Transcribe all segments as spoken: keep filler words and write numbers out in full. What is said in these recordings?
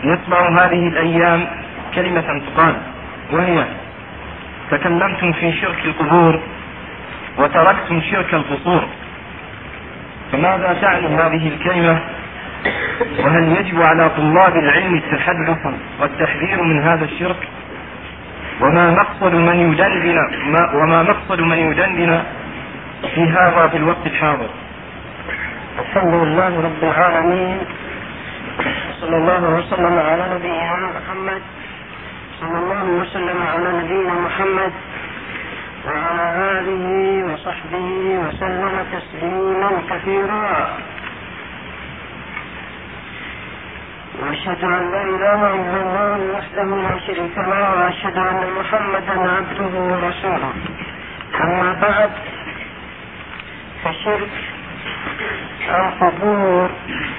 يتبع هذه الأيام كلمة تقال، وهي: تكلمتم في شرك القبور وتركتم شرك القصور. فماذا تعني هذه الكلمة؟ وهل يجب على طلاب العلم التحدث والتحذير من هذا الشرك؟ وما مقصد من يدندن وما مقصد من يدندن في هذا في الوقت الحاضر؟ الحمد لله رب العالمين، صلى الله وسلم على نبينا محمد صلى الله وسلم على نبينا محمد وعلى آله وصحبه وسلم تسليما كثيرا. وأشهد أن لا إله إلا الله وحده لا شريك له، وأشهد أن محمدا عبده ورسوله. أما بعد، فشرك القبور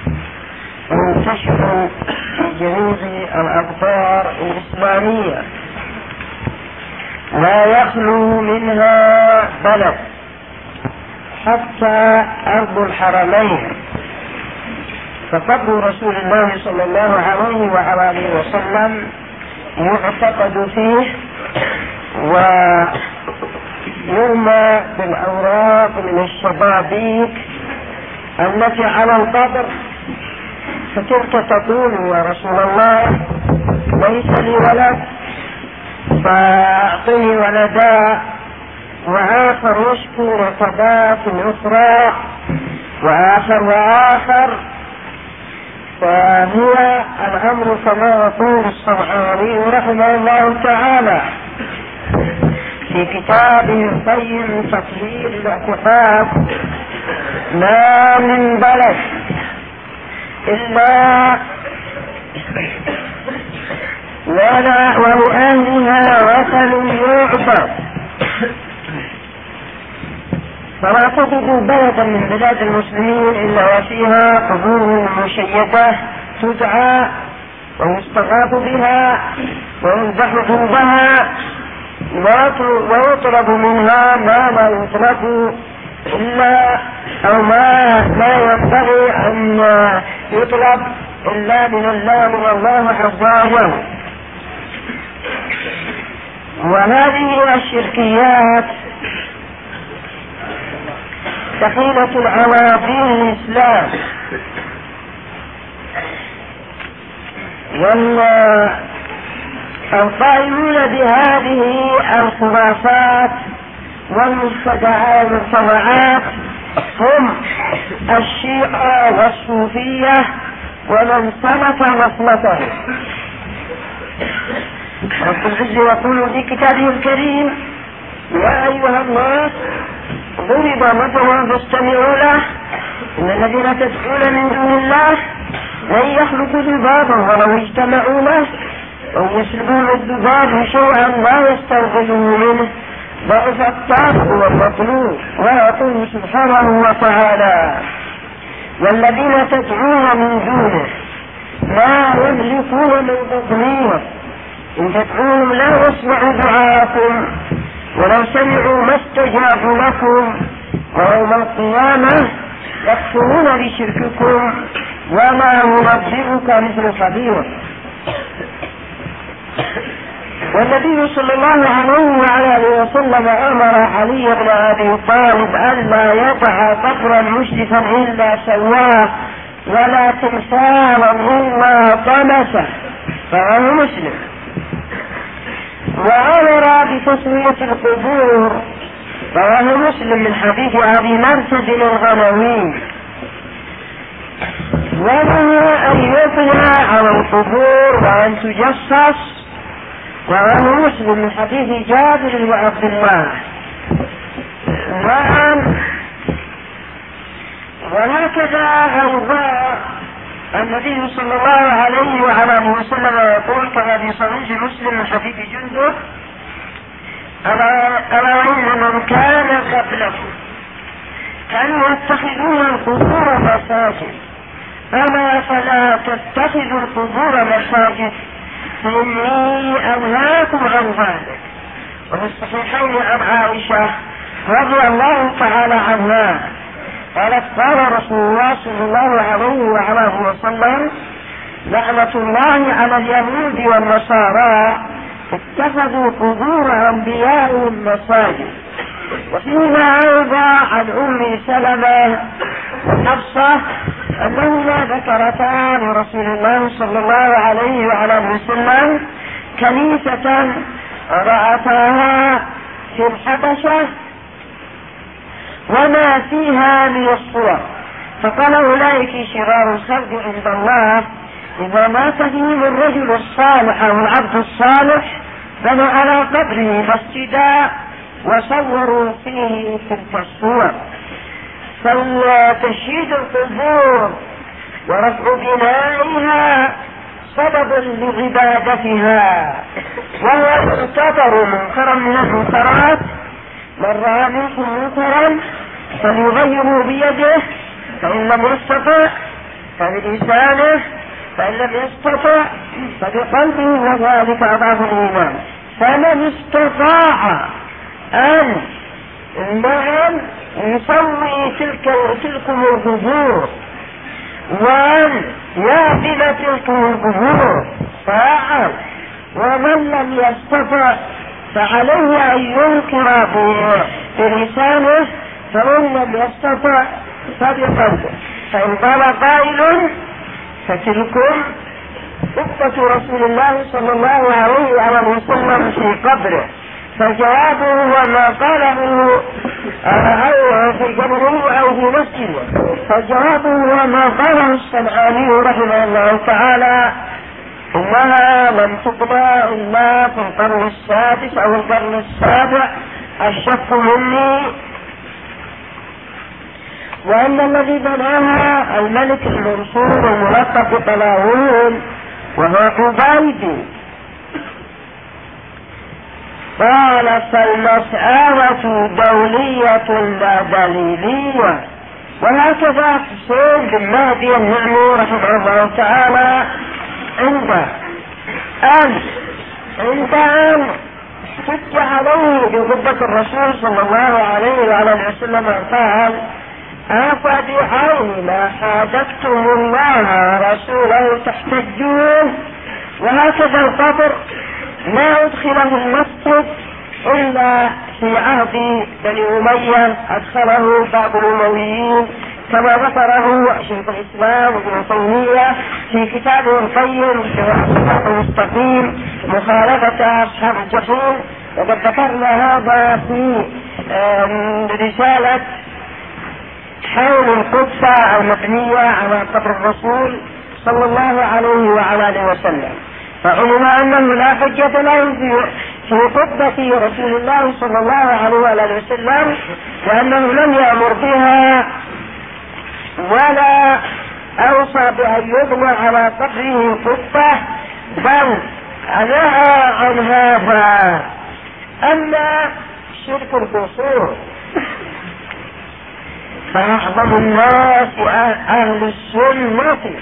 منتشر في جميع الأقطار الإسلامية، لا يخلو منها بلد، حتى أرض الحرمين. فقبر رسول الله صلى الله عليه وعلى آله وسلم يعتقد فيه ويرمى بالأوراق من الشبابيك التي على القبر، فتلك تقول: يا رسول الله، ليس لي ولد فأعطني ولدا. وآخر يشكو رطبات أخرى، وآخر وآخر. فهي الأمر كما يقول الصنعاني رحمه الله تعالى في كتابه القيم تطهير الاعتقاد: ما من بلد إلا ولا ولأهلها وثن يعبد. فلا تجد بلدا من بلاد المسلمين إلا وفيها قبور مشيدة تدعى ويستغاث بها ويذبح عندها، ويطلب منها ما لا يطلب إلا أو ما لا ينبغي أن يطلب إلا من الله من الله عز وجل. وهذه الشركيات دخيلة على دين الإسلام، والقائمون بهذه الخرافات والمبتدعات هم الشيعة والصوفية ومن سلك مسلكه. رب العز يقول في كتابه الكريم: يا أيها الناس ضرب مثل فاستمعوا له، إن الذين تدعون من دون الله لن يخلقوا ذبابا ولو اجتمعوا له، أو يسلبون الذباب شيئا لا يستنقذوه منه، ضعف الطالب والمطلوب. ويقول سبحانه وتعالى: والذين تدعون من دونه لا يملكون من تطهير، إن تدعوهم لا يسمعوا دعاءكم ولو سمعوا ما استجابوا لكم، ويوم القيامة يكفرون بشرككم وما ينبئك مثل خبير. والنبي صلى الله عليه وعلى آله وسلم أمر علي بن أبي طالب ألا يضع قبرا مشرفا إلا سواه، ولا تمثالا إلا طمسه، رواه مسلم. وأمر بتسوية القبور، رواه مسلم من حديث أبي مرثد الغنوي. ونهى أن يطلع على القبور وأن تجصص، رواه مسلم من حديث جابر وعبد الله. وهكذا أيضا النبي صلى الله عليه وعلى آله وسلم يقول كما في صحيح مسلم من حديث جندب: ألا وإن من كان قبلكم كانوا يتخذون القبور مساجد، أما فلا تتخذوا القبور مساجد فإني أنهاكم عن ذلك. وفي الصحيحين عن عائشة رضي الله تعالى عنها قالت: قال رسول الله صلى الله عليه وعلى آله وسلم: لعنة الله على اليهود والنصارى اتخذوا قبور أنبيائهم مساجد. وفيما أيضا عن أم سلمة وحفصة أنهما ذكرتا لرسول الله صلى الله عليه وعلى آله وسلم كنيسة رأتاها في الحبشة وما فيها من الصور، فقال أولئك شرار الخلق عند الله، إذا مات فيهم الرجل الصالح أو العبد الصالح بنوا على قبره مسجدا وصوروا فيه تلك الصور. فتشييد القبور ورفع بنائها سبب لعبادتها، وهو يعتبر منكرا من المنكرات. من رأى منكم منكرا فليغيره بيده، فإن لم يستطع فبلسانه، فإن لم يستطع فبقلبه، وذلك أضعف الإيمان. فمن استطاع أن نعم يسوي تلك تلكم القبور وأن يعدل تلكم القبور فاعل، ومن لم يستطع فعليه أن ينكر بلسانه، فإن لم يستطع فبقلبه. فإن قال قائل فتلكم قبة رسول الله صلى الله عليه وآله وسلم في قبره، فجوابه وما قاله أو في قبره أو في مسجده، فجوابه وما قاله الصنعاني رحمه الله تعالى إنها لم تقضى إلا في القرن السادس أو القرن السابع، الشك مني، وأن الذي بناها الملك المنصور الملقب بطلاوون وهو عبيد. قال فالمسألة دولية لا دليلية. وهكذا حسين بن مهدي النعمي رحمه الله تعالى عند أن عند أن حج عليه بغضة الرسول صلى الله عليه وعلى وسلم قال أفبعين ما حادثتم الله رسوله تحتجون. وهكذا القبر لا أدخله المسجد إلا في عهد بني أمية أدخله بعض الأمويين، كما ذكره شيخ الإسلام ابن تيمية في كتابه القيم في الصراط المستقيم مخالفة أصحاب الجحيم. وقد ذكرنا هذا في رسالة حول القدس المبنية على قبر الرسول صلى الله عليه وعلى آله وسلم. فعلم أنه لا حجة له في قبة رسول الله صلى الله عليه وعلى آله وسلم، وأنه لم يأمر بها ولا أوصى بأن يبنى على قبره قبة، بل نهى عن هذا. أما شرك القصور فأعظم الناس أهل السنة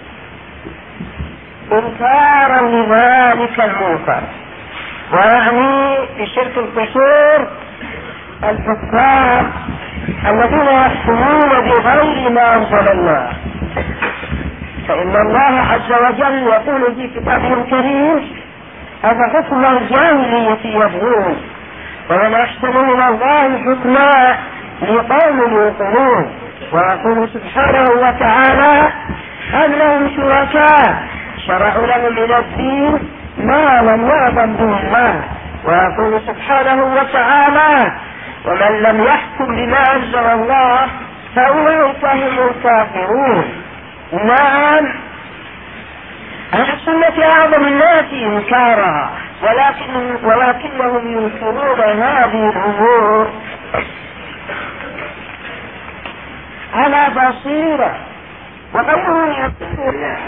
إنكارا لذلك المنكر، ويعني بشرك القصور الحكام الذين يحكمون بغير ما أنزل الله. فإن الله عز وجل يقول في كتابه الكريم أفحكم الجاهلية يبغون ومن أحسن من الله حكما لقوم يوقنون. ويقول سبحانه وتعالى أم لهم شركاء شرعوا لهم من الدين ما لم يأذن به الله. ويقول سبحانه وتعالى ومن لم يحكم بما أنزل الله فأولئك هم الكافرون. نعم أهل السنة أعظم الناس إنكارا، ولكن ولكنهم ينكرون هذه الأمور على بصيرة، وغيرهم يقول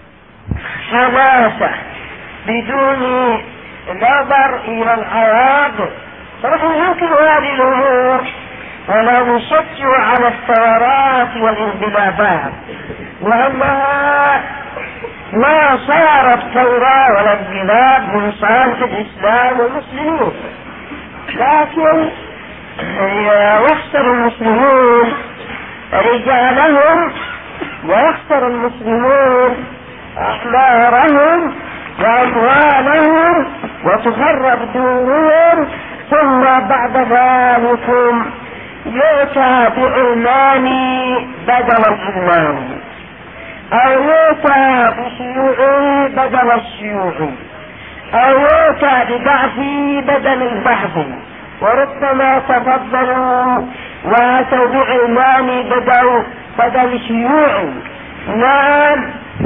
حماسة بدون نظر إلى العواقب. فنحن ننكر هذه الأمور ولا نشجع على الثورات والانقلابات، وأنها ما صارت ثورة ولا انقلاب من صالح الإسلام والمسلمين، لكن يخسر المسلمون رجالهم ويخسر المسلمون أحمارهم وأموالهم وتخرب دورهم، ثم بعد ذلك يؤتى بعلمان بدل العلمان، أو يؤتى بشيوع بدل الشيوع، أو يؤتى ببعث بدل البعث، وربما تفضلوا واتوا بعلمان بدل بدل شيوع. نعم،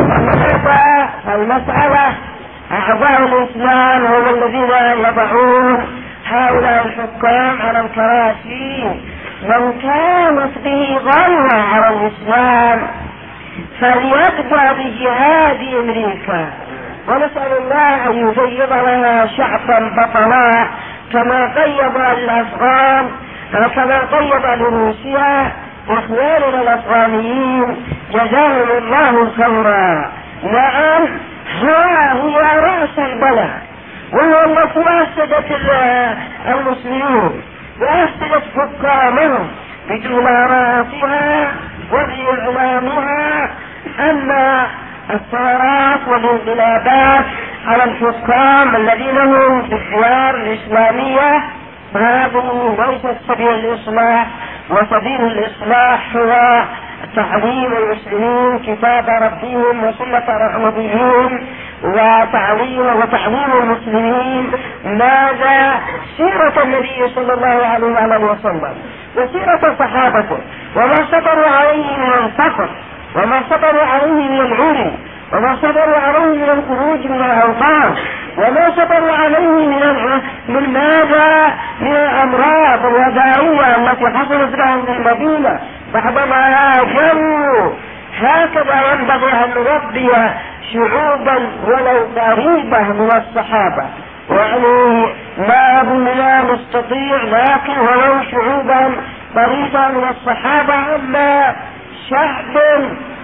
المسألة أعضاء الإسلام هم الذين يضعون هؤلاء الحكام على الكراسي. من كانت به غيرة على الإسلام فليبدأ بجهاد أمريكا، ونسأل الله أن يزيد لنا شعبا بطلا كما قيض الأفغان، كما قيض لروسيا إخواننا الأفغانيين جزاهم الله خيرا. نعم، ها هو رأس البلاء، وهو التي أفسدت المسلمين وأفسدت حكامهم بدولاراتها وبإعلامها. أما الثورات والانقلابات على الحكام الذين هم في الديار الإسلامية فهذه ليست سبيل الإصلاح، وسبيل الإصلاح هو تعليم المسلمين كتاب ربهم وسنة نبيهم، وتعليم وتعليم المسلمين ماذا سيرة النبي صلى الله عليه وسلم وسيرة صحابته، وما صبروا عليه من الفقر، وما صبروا عليه من العري، وما صبروا عليه من الخروج من الأوطان، وما صبروا عليه من من ماذا من الأمراض الوبائية التي حصلت لهم في المدينة بعدما هاجروا. هكذا ينبغي أن نربي شعوبا ولو قريبة من الصحابة، يعني ما بنا نستطيع لكن ولو شعوبا قريبة من الصحابة. أما شعب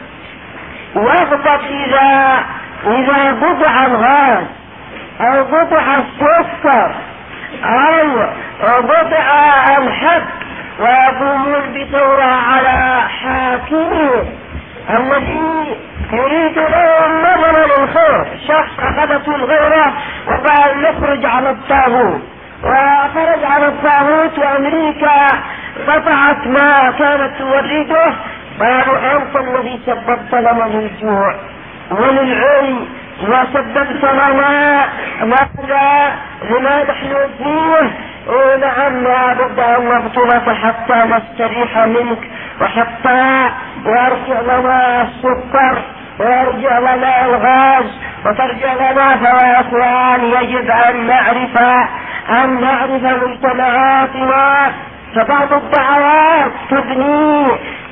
يغضب إذا إذا قطع الغاز أو قطع السكر أو قطع الحب ويقومون بثورة على حاكمه الذي يريد لهم نظرا للخير. شخص أخذته الغيرة وقال نخرج على الطاغوت، وخرج على الطاغوت، وأمريكا قطعت ما كانت تورده، قالوا أنت الذي سببت لنا للجوع وللعي وسببت لنا ماذا لما نحن فيه. نعم، لابد أن نبطلك حتى نستريح منك، وحتى يرجع لنا السكر ويرجع لنا الغاز وترجع لنا. فيا إخوان يجب أن نعرف أن نعرف مجتمعاتنا، فبعض الدعوات تبني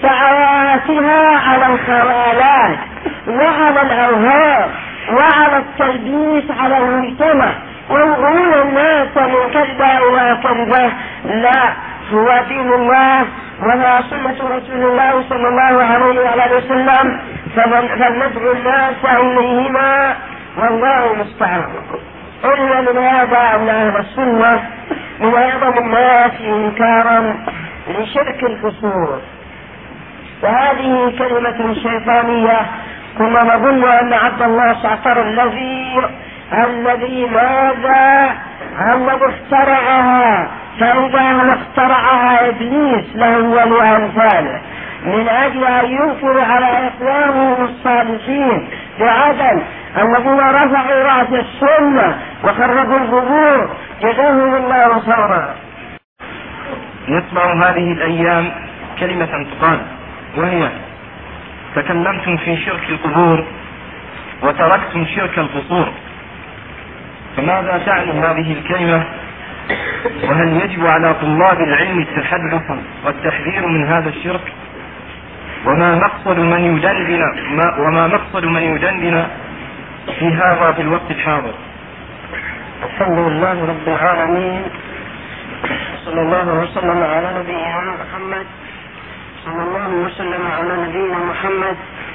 دعواتها على الخيالات وعلى الأوهام وعلى التلبيس على المجتمع، ويقول الناس من كذبة إلى كذبة. لا، هو دين الله وهو سنة رسول الله صلى الله عليه وآله وسلم، فلندعو الناس إليهما والله المستعان. إلا من هذا أن أهل السنة من أعظم الناس إنكارا لشرك القصور، وهذه كلمة شيطانية. كنا نظن أن عبد الله شعتر الذي الذي ماذا الذي اخترعها، فإذا اخترعها إبليس له ولأمثاله من أجل أن ينكر على إخوانه الصالحين بعدل الذين رفعوا رأس السنة وخربوا القبور، جزاهم الله خيرا. نسمع هذه الأيام كلمة تقال، وهي تكلمتم في شرك القبور وتركتم شرك القصور. فماذا تعني هذه الكلمة؟ وهل يجب على طلاب العلم التحدث والتحذير من هذا الشرك؟ وما مقصد من يدندن ما وما مقصد من يدندن في هذا في الوقت الحاضر؟ الحمد لله رب العالمين، صلى الله وسلم على نبينا محمد، صلى الله وسلم على نبينا محمد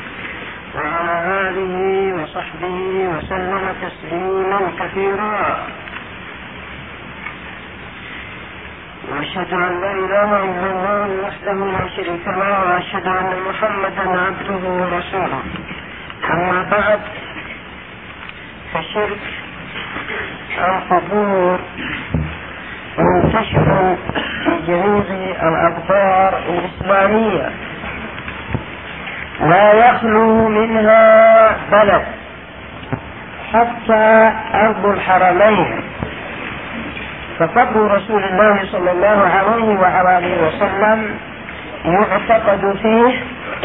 وعلى آله وصحبه وسلم تسليما كثيرا. وأشهد أن لا إله إلا الله وحده لا شريك له، وأشهد أن محمدا عبده ورسوله. أما بعد، شرك القبور منتشر في جميع الأقطار الإسلامية، لا يخلو منها بلد حتى أرض الحرمين. فقبر رسول الله صلى الله عليه وعلى آله وسلم يعتقد فيه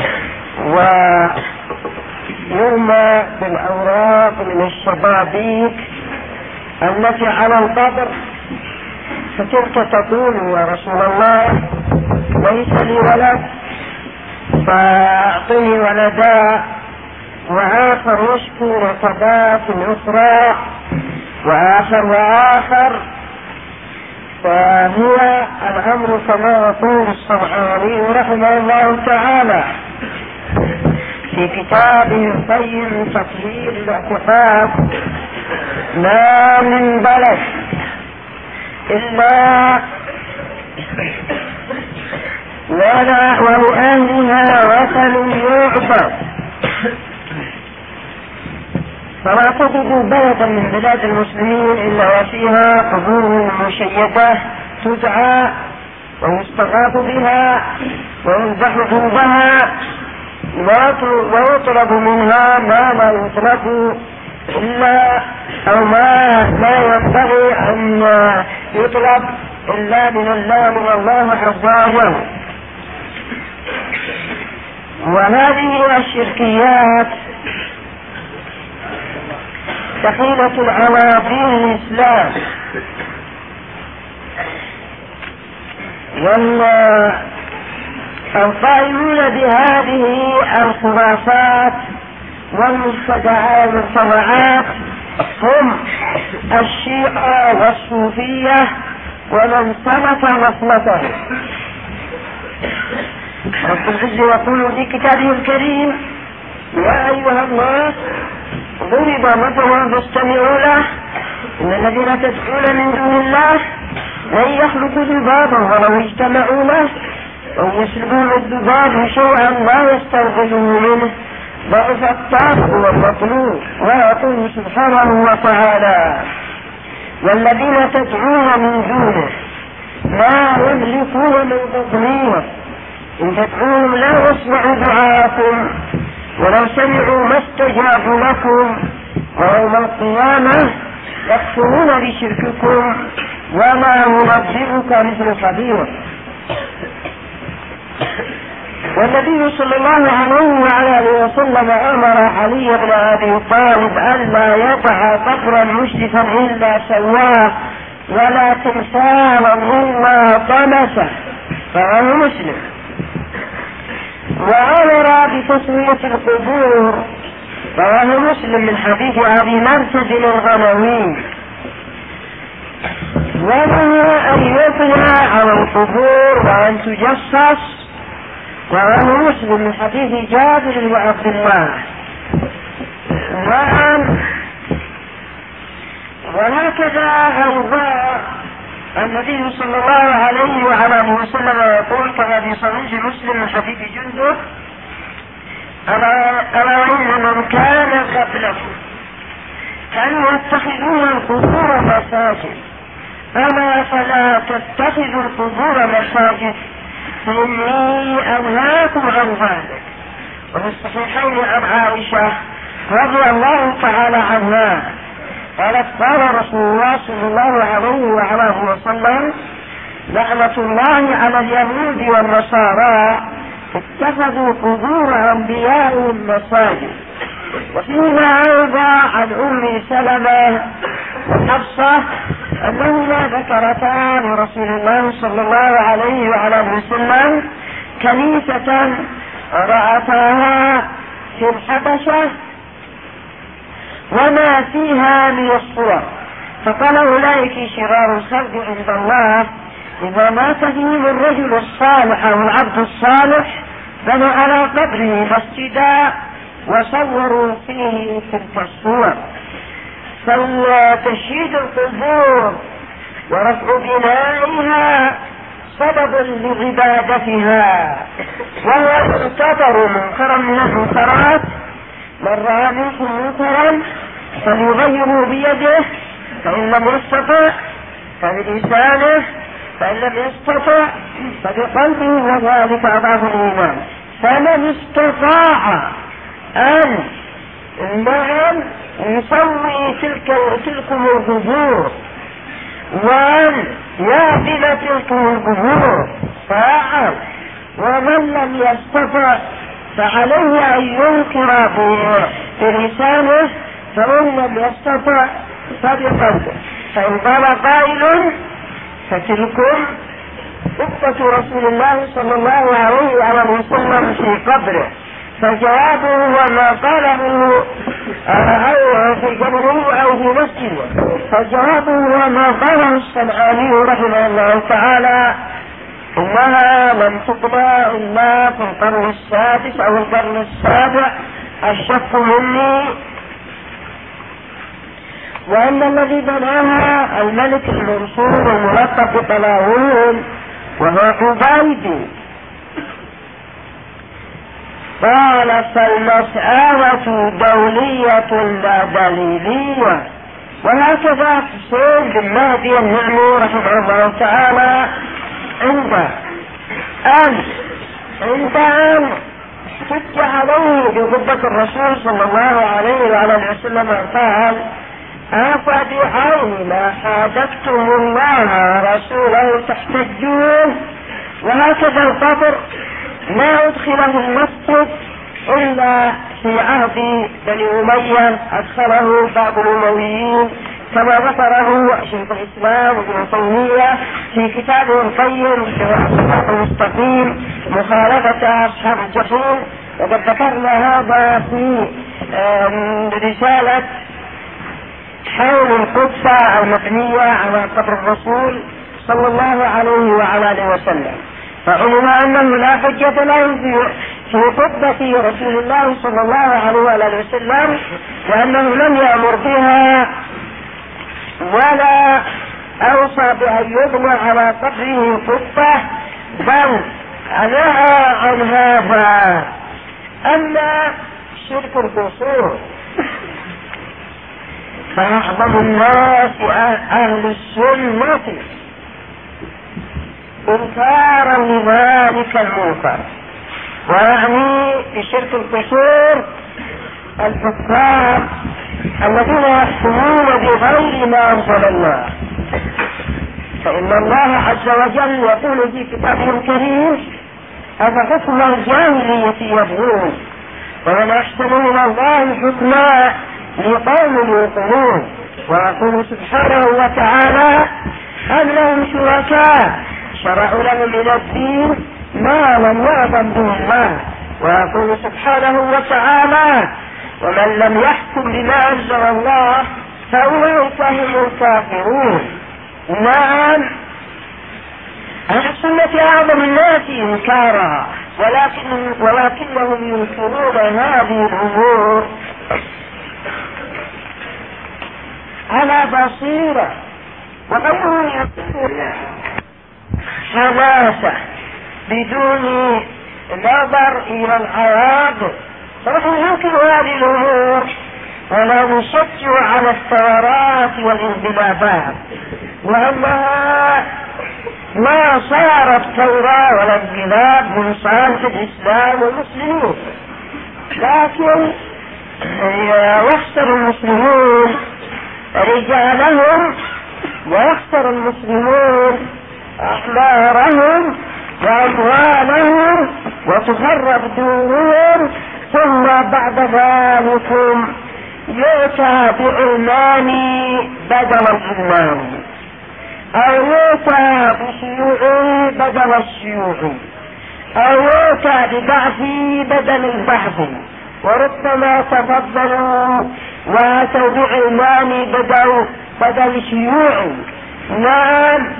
ويرمى بالأوراق من الشبابيك التي على القبر، فتلك تقول يا رسول الله ليس لي ولد فأعطني ولدا، وآخر يشكو ركبات أخرى، وآخر وآخر. فهي الأمر كما يقول الصنعاني رحمه الله تعالى في كتابه القيم تطهير الاعتقاد: ما من بلد إلا ولا ولأهلها وثن يعبد. فلا تجد بلدا من بلاد المسلمين إلا وفيها قبور مشيدة تدعى ويستغاث بها ويذبح عندها، ويطلب منها ما لا يطلب إلا أو ما لا ينبغي أن يطلب إلا من الله من الله عز وجل. وهذه الشركيات دخيلة على دين الإسلام، والقائمون بهذه الخرافات والمبتدعات هم الشيعة والصوفية ومن سلك مسلكه. رب العزة يقول في كتابه الكريم: يا أيها الناس ضرب مثل فاستمعوا له إن الذين تدعون من دون الله لن يخلقوا ذبابا ولو اجتمعوا له، أو يسلبون الذباب شيئا لا يستنقذه منه، ضعف الطالب والمطلوب. ويقول سبحانه وتعالى: والذين تدعون من دونه لا يملكون من تطهير، إن تدعوهم لا يسمعوا دعاءكم ولو سمعوا ما استجابوا لكم، ويوم القيامة يكفرون بشرككم وما ينبئك مثل خبير. والنبي صلى الله عليه وعلى آله وسلم أمر علي بن أبي طالب ألا يضع قبرا مشرفا إلا سواه ولا تمثالا إلا طمسه، رواه مسلم. وأمر بتسوية القبور، رواه مسلم من حديث أبي مرثد الغنوي. ونهى أن يطلع على القبور وأن تجسس، رواه مسلم من حديث جابر وعبد الله. وأن وهكذا أيضا النبي صلى الله عليه وعلى آله وسلم يقول كما في صحيح مسلم من حديث جندب: ألا وإن من كان قبلكم كانوا يتخذون القبور مساجد، أما فلا تتخذوا القبور مساجد فإني أنهاكم عن ذلك. وفي الصحيحين عن عائشة رضي الله تعالى عنها قالت: قال رسول الله صلى الله عليه وعلى آله وسلم: لعنة الله على اليهود والنصارى اتخذوا قبور أنبيائهم مساجد. وفيما أيضا عن أم سلمة وحفصة أنهما ذكرتا لرسول الله صلى الله عليه وعلى آله وسلم كنيسة رأتاها في الحبشة وما فيها من الصور، فقال: أولئك شرار الخلق عند الله، إذا مات فيهم الرجل الصالح أو العبد الصالح بنوا على قبره مسجدا وصوروا فيه تلك الصور. فتشييد القبور ورفع بنائها سبب لعبادتها، وهو يعتبر منكرا من المنكرات. من رأى منكم منكرا فليغيره بيده، فإن لم يستطع فبلسانه، فإن لم يستطع فبقلبه، وذلك أضعف الإيمان. فمن استطاع أن نعم يسوي تلك تلكم القبور وأن يعدل تلكم القبور فاعل، ومن لم يستطع فعليه أن ينكر بلسانه، فإن لم يستطع فبقلبه. فإن قال قائل فتلكم قبة رسول الله صلى الله عليه وآله وسلم في قبره، فجوابه وما قاله أو في قبره أو في مسجده، فجوابه وما قاله الصنعاني رحمه الله تعالى إنها لم تقضى إلا في القرن السادس أو القرن السابع، الشك مني، وأن الذي بناها الملك المنصور الملقب بطلاوون وهو عبيد. قال فالمسألة دولية لا دليلية. وهكذا حسين بن مهدي النعمي رحمه الله تعالى عند أن عند أن احتج عليه بقبة الرسول صلى الله عليه وعلى وسلم قال أفبعين حادثتم الله ورسوله تحتجون. وهكذا القبر ما أدخله المسجد إلا في عهد بني أمية، أدخله بعض الأمويين كما ذكره شيخ الإسلام ابن تيمية في كتابه القيم الصراط المستقيم مخالفة أصحاب الجحيم. وقد ذكرنا هذا في رسالة حول القدس المبنية على قبر الرسول صلى الله عليه وعلى آله وسلم. فعلم أنه لا حجة له في قبة رسول الله صلى الله عليه وعلى آله وسلم، وأنه لم يأمر بها ولا أوصى بأن يبنى على قبره قبة، بل نهى عن هذا. أما شرك القصور فأعظم الناس أهل السنة إنكارا لذلك المنكر، ويعني بشرك القصور الحكام الذين يحكمون بغير ما أنزل الله. فإن الله عز وجل يقول في كتابه الكريم أفحكم الجاهلية يبغون ومن أحسن من الله حكما لقوم يوقنون. ويقول سبحانه وتعالى أم لهم شركاء شرعوا لهم من الدين ما لم يأذن به الله. ويقول سبحانه وتعالى ومن لم يحكم بما أنزل الله فأولئك هم الكافرون. نعم أهل السنة أعظم الناس إنكارا، ولكن ولكنهم ينكرون هذه الأمور على بصيرة، وغيرهم يقول حماسة بدون نظر إلى العواقب. فنحن ننكر هذه الأمور ولا نشجع على الثورات والانقلابات، وأنها ما صارت ثورة ولا انقلاب من صالح الإسلام والمسلمين، لكن يخسر المسلمون رجالهم ويخسر المسلمون أحمارهم وأموالهم وتخرب دورهم، ثم بعد ذلك يؤتى بعلمان بدل العلمان أو يؤتى بشيوع بدل الشيوع أو يؤتى ببعث بدل البعث، وربما تفضلوا واتوا بعلمان بدل بدل شيوع. نعم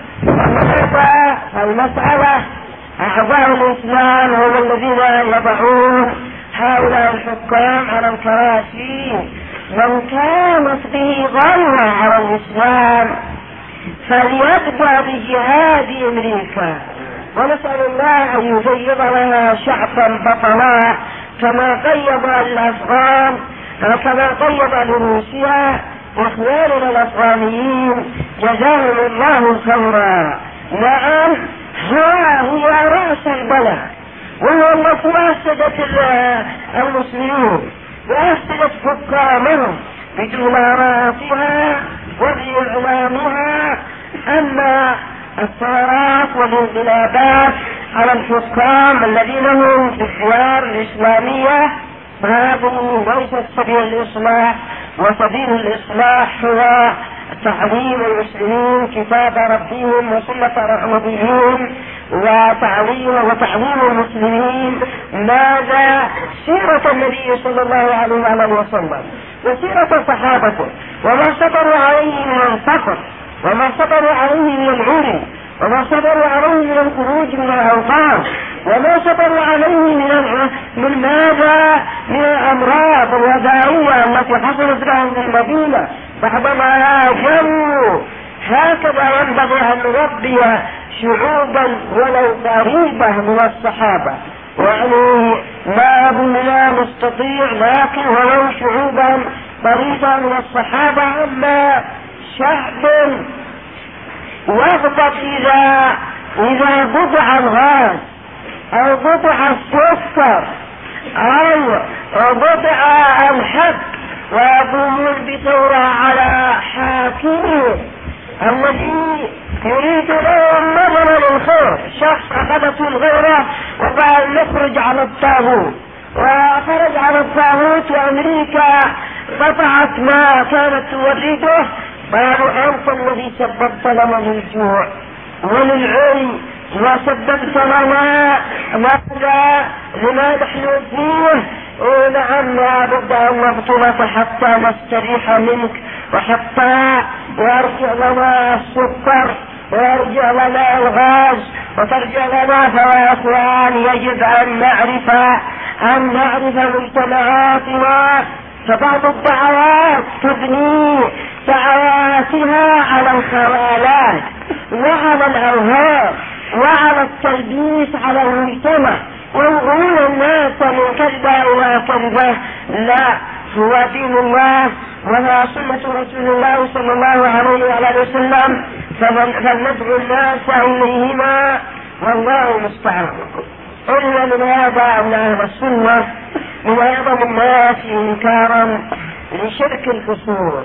المسألة أعضاء الإسلام هم الذين يضعون هؤلاء الحكام على الكراسي. من كانت به ضرورة على الإسلام فليتبع بجهاد أمريكا، ونسأل الله أن يزيد لنا شعبا بطلا كما قيض الأفغان كما قيد لروسيا إخواننا الأفغانيين جزاهم الله خيرا. نعم، ها هي رأس البلاء، وهو التي أفسدت المسلمين وأفسدت حكامهم بدولاراتها وبإعلامها. أما الثورات والانقلابات على الحكام الذين هم في الديار الإسلامية فهذه ليست سبيل الإصلاح، وسبيل الإصلاح هو تعليم المسلمين كتاب ربهم وسنة نبيهم، وتعليم وتعليم المسلمين ماذا سيرة النبي صلى الله عليه وسلم وسيرة صحابته، وما صبروا عليه من الفقر، وما صبروا عليه من العري، وما صبروا عليه من الخروج من الأوطان، وما صبروا عليه من من ماذا من الأمراض الوبائية التي حصلت لهم في المدينة بعدما هاجروا. هكذا ينبغي أن نربي شعوبا ولو قريبة من الصحابة، يعني ما بنا مستطيع لكن ولو شعوبا قريبة من الصحابة. أما شعب يغضب إذا إذا قطع الغاز أو قطع السكر أو قطع الحق ويقومون بثورة على حاكمه الذي يريد لهم نظرا للخير. شخص أخذته الغيرة وقال نخرج على الطاغوت، وخرج على الطاغوت، وأمريكا قطعت ما كانت تورده، قالوا أنت الذي سببت لنا للجوع وللعري وسببت لنا ماذا لما نحن فيه. نعم، لابد أن نبطلك حتى نستريح منك، وحتى يرجع لنا السكر ويرجع لنا الغاز وترجع لنا. فيا إخوان يجب أن نعرف أن نعرف مجتمعاتنا، فبعض الدعوات تبني دعواتها على الخيالات وعلى الأوهام وعلى التلبيس على المجتمع، ويقول الناس من كذبة إلى كذبة. لا، هو دين الله ولا سنة رسول الله صلى الله عليه وآله وسلم، فلندعو الناس إليهما والله المستعان. قلنا من هذا أن أهل السنة من أعظم الناس إنكارا لشرك القصور،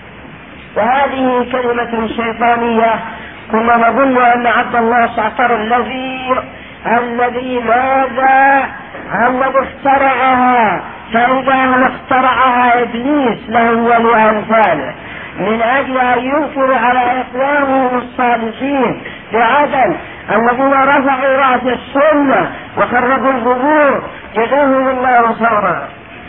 وهذه كلمة شيطانية. كنا نظن أن عبد الله شعتر الذي الذي ماذا الذي اخترعها، فإذا اخترعها إبليس له ولأمثاله من أجل أن ينكر على إخوانهم الصالحين بعدل الذين رفعوا رأس السنة وخربوا القبور، جزاهم الله خيرا.